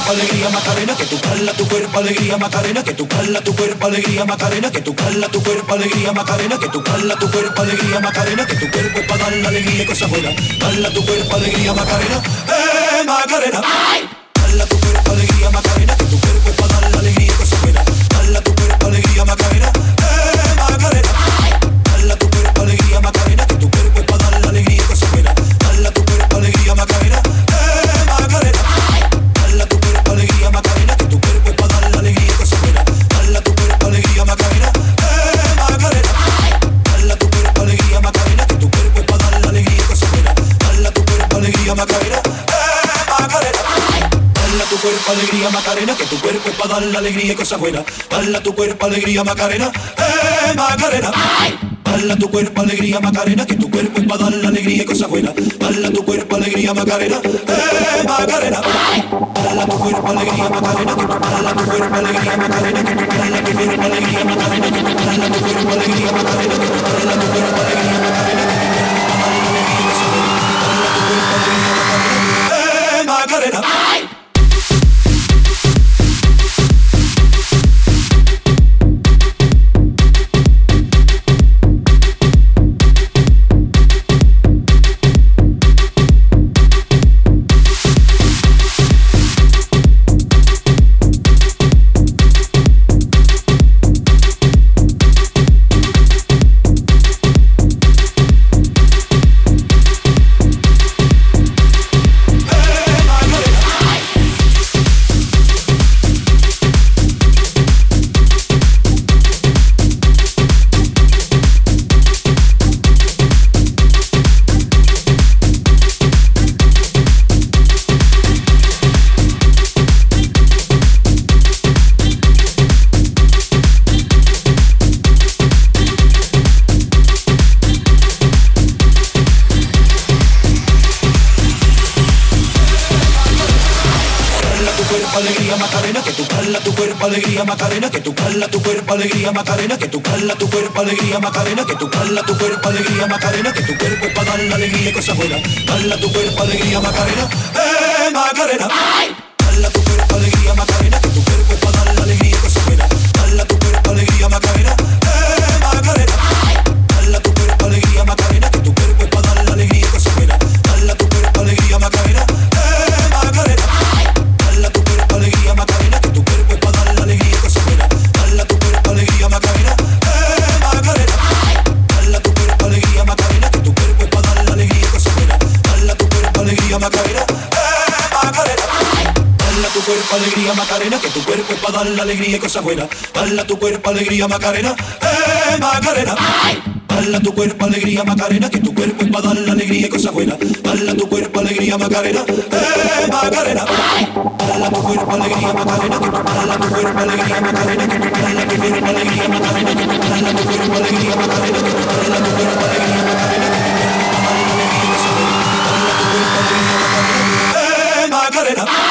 cuerpo alegría Macarena, que tu cala tu cuerpo alegría Macarena, que tu cala tu cuerpo alegría Macarena, que tu cala tu cuerpo alegría Macarena, que tu cala tu cuerpo alegría Macarena, que tu cuerpo es para dar la alegría y cosas buenas. Cala tu cuerpo alegría Macarena, Macarena. Cala tu cuerpo alegría Macarena, que tu cuerpo es para dar la alegría y cosas buenas. Cala tu cuerpo alegría Macarena, Macarena. Cala tu cuerpo alegría Macarena, que tu cuerpo es para dar la alegría y cosas buenas. Cala tu cuerpo alegría Macarena, Macarena. Cala tu cuerpo alegría Macarena, que tu cuerpo es para dar la alegría y cosas buenas. Cala tu cuerpo alegría Macarena, Macarena. Cala tu cuerpo alegría Macarena, que tu cuerpo es para dar la alegría y cosas buenas. Cala tu cuerpo alegría Macarena, Macarena. Dala tu cuerpo alegría Macarena, que tu cuerpo es para dar la alegría y cosas buenas. Dala tu cuerpo alegría Macarena, Macarena. Dala tu cuerpo alegría Macarena, que tu cuerpo es para dar la alegría y cosas buenas. Dala tu cuerpo alegría Macarena, Macarena. Dala tu cuerpo alegría Macarena, que tu dala tu cuerpo alegría Macarena, que tu dala tu cuerpo alegría Macarena, que tu dala tu cuerpo alegría Macarena, que tu dala tu cuerpo alegría Macarena, que tu dala tu cuerpo alegría Macarena, Macarena. Alegría Macarena, que tu cala tu cuerpo alegría Macarena, que tu cala tu cuerpo alegría Macarena, que tu cala tu cuerpo alegría Macarena, que tu cala tu cuerpo alegría Macarena, que tu cuerpo es para dar la alegría y cosas buenas. Cala tu cuerpo alegría Macarena, Macarena. Cala tu cuerpo alegría Macarena, que tu cuerpo es para dar la alegría y cosas buenas. Cala tu cuerpo alegría Macarena, Macarena. Cala tu cuerpo alegría Macarena, que tu cuerpo es para dar la alegría y cosas buenas. Cala tu cuerpo alegría Macarena, Macarena. Dala tu cuerpo alegría Macarena, que tu cuerpo es para dar la alegría y cosas buenas. Dala tu cuerpo alegría Macarena, Macarena. Dala tu cuerpo alegría Macarena, que tu cuerpo es para dar la alegría y cosas buenas. Dala tu cuerpo alegría Macarena, Macarena. Dala tu cuerpo alegría Macarena, que tu cuerpo es para dar la alegría y cosas buenas. Dala tu cuerpo alegría Macarena, Macarena. Dala tu cuerpo alegría Macarena, que tu cuerpo es para dar la alegría y cosas buenas. Dala tu cuerpo alegría Macarena, Macarena. Dala tu cuerpo alegría Macarena, que tu dala tu cuerpo alegría Macarena, que tu dala tu cuerpo alegría Macarena, que tu dala tu cuerpo alegría Macarena, que tu dala tu cuerpo alegría Macarena, que tu dala tu cuerpo alegría Macarena, Macarena.